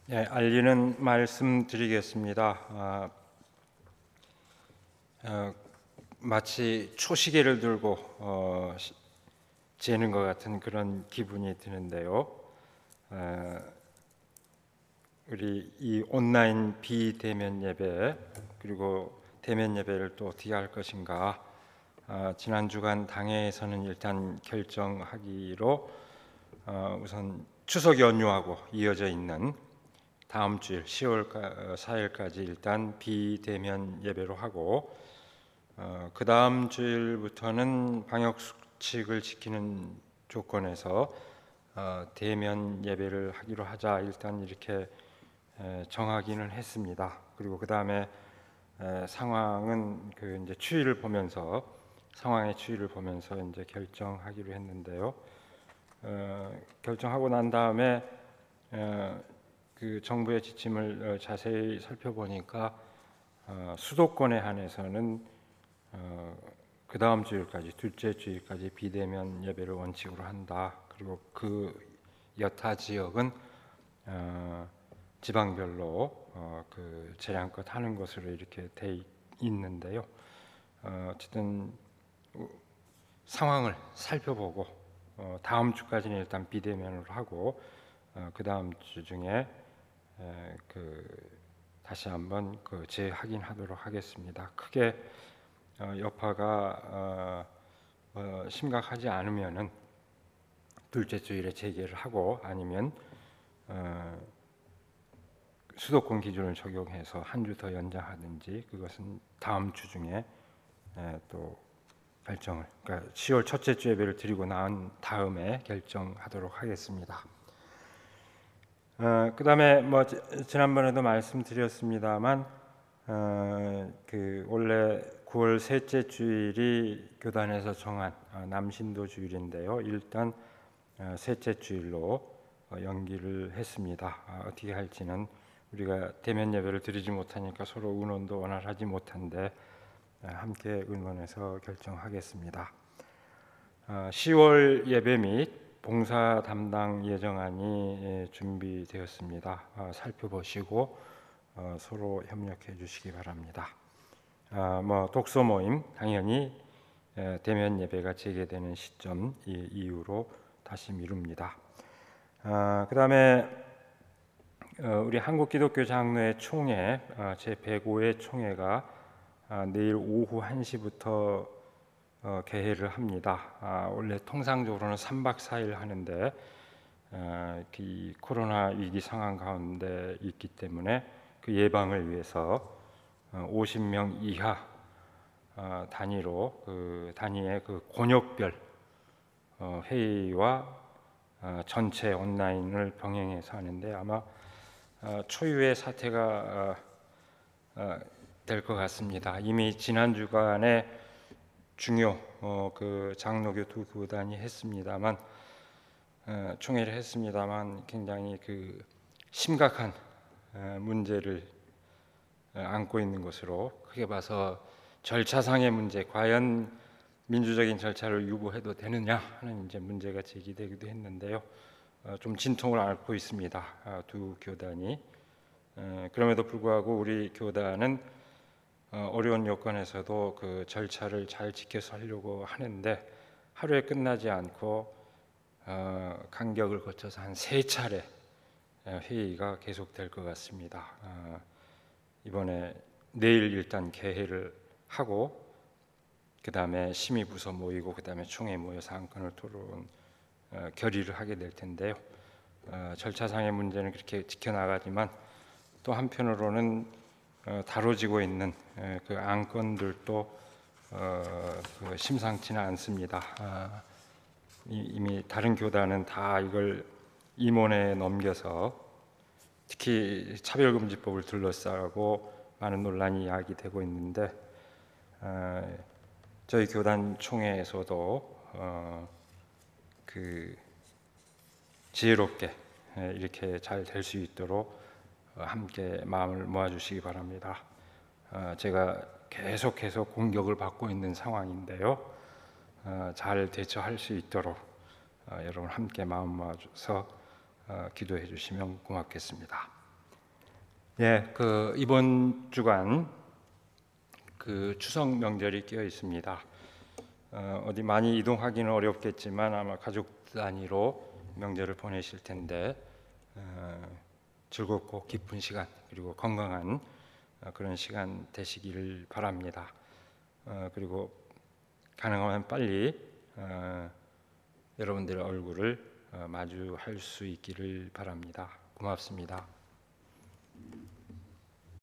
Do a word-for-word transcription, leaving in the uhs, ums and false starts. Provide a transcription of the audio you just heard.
네, 알리는 말씀 드리겠습니다. 아, 어, 마치 초시계를 들고 어, 시- 재는 것 같은 그런 기분이 드는데요. 어, 우리 이 온라인 비대면 예배 그리고 대면 예배를 또 어떻게 할 것인가? 아, 지난 주간 당회에서는 일단 결정하기로 어, 우선 추석 연휴하고 이어져 있는 다음 주일 시월 사 일까지 일단 비대면 예배로 하고 어, 그 다음 주일부터는 방역 수칙을 지키는 조건에서 어, 대면 예배를 하기로 하자 일단 이렇게 에, 정하기는 했습니다. 그리고 그 다음에 상황은 그 이제 추이를 보면서 상황의 추이를 보면서 이제 결정하기로 했는데요. 어, 결정하고 난 다음에 어, 그 정부의 지침을 어, 자세히 살펴보니까 어, 수도권에 한해서는 어, 그 다음 주일까지 둘째 주일까지 비대면 예배를 원칙으로 한다. 그리고 그 여타 지역은 어, 지방별로 어, 그 재량껏 하는 것으로 이렇게 돼 있는데요. 어, 어쨌든 상황을 살펴보고 어, 다음 주까지는 일단 비대면으로 하고 어, 그 다음 주 중에 에, 그 다시 한번 그 재확인하도록 하겠습니다. 크게 어, 여파가 어, 어, 심각하지 않으면은 둘째 주일에 재개를 하고 아니면 어, 수도권 기준을 적용해서 한 주 더 연장하든지 그것은 다음 주 중에 에, 또 결정을 그러니까 시월 첫째 주 예배를 드리고 난 다음에 결정하도록 하겠습니다. 어, 그다음에 뭐 지- 지난번에도 말씀드렸습니다만 어, 그 원래 구월 셋째 주일이 교단에서 정한 어, 남신도 주일인데요. 일단 어, 셋째 주일로 어, 연기를 했습니다. 아, 어떻게 할지는 우리가 대면 예배를 드리지 못하니까 서로 의논도 원활하지 못한데 어, 함께 의논해서 결정하겠습니다. 어, 시월 예배 및 봉사 담당 예정안이 예, 준비되었습니다. 어, 살펴보시고 어, 서로 협력해 주시기 바랍니다. 아, 뭐 독서 모임 당연히 에, 대면 예배가 재개되는 시점 이 이후로 다시 미룹니다. 아, 그다음에 어, 우리 한국기독교 장로회 총회 아, 제백오 회 총회가 아, 내일 오후 한 시부터 어, 개회를 합니다. 아, 원래 통상적으로는 삼 박 사 일 하는데 어, 이 코로나 위기 상황 가운데 있기 때문에 그 예방을 위해서 어, 오십 명 이하 어, 단위로 그 단위의 그 권역별 어, 회의와 어, 전체 온라인을 병행해서 하는데 아마 어, 초유의 사태가 어, 어, 될 것 같습니다. 이미 지난 주간에 중요 어, 그 장로교 두 교단이 했습니다만 어, 총회를 했습니다만 굉장히 그 심각한 어, 문제를 어, 안고 있는 것으로 크게 봐서 절차상의 문제, 과연 민주적인 절차를 유보해도 되느냐 하는 이제 문제가 제기되기도 했는데요. 어, 좀 진통을 앓고 있습니다. 아, 두 교단이. 에, 그럼에도 불구하고 우리 교단은 어, 어려운 여건에서도 그 절차를 잘 지켜서 하려고 하는데 하루에 끝나지 않고 어, 간격을 거쳐서 한 세 차례 회의가 계속될 것 같습니다. 어, 이번에 내일 일단 개회를 하고 그 다음에 심의부서 모이고 그 다음에 총회 모여서 안건을 토론 어, 결의를 하게 될 텐데요. 어, 절차상의 문제는 그렇게 지켜나가지만 또 한편으로는 어, 다뤄지고 있는 에, 그 안건들도 어, 그 심상치는 않습니다. 아, 이미 다른 교단은 다 이걸 임원에 넘겨서 특히 차별금지법을 둘러싸고 많은 논란이 야기되고 있는데 어, 저희 교단 총회에서도 어, 그 지혜롭게 이렇게 잘 될 수 있도록 함께 마음을 모아주시기 바랍니다. 어, 제가 계속해서 공격을 받고 있는 상황인데요. 어, 잘 대처할 수 있도록 어, 여러분 함께 마음 모아서 어, 기도해 주시면 고맙겠습니다. 예, 그 이번 주간 그 추석 명절이 끼어 있습니다. 어, 어디 많이 이동하기는 어렵겠지만 아마 가족 단위로 명절을 보내실 텐데 어, 즐겁고 기쁜 시간 그리고 건강한 어, 그런 시간 되시기를 바랍니다. 어, 그리고 가능하면 빨리 어, 여러분들의 얼굴을 어, 마주할 수 있기를 바랍니다. 고맙습니다.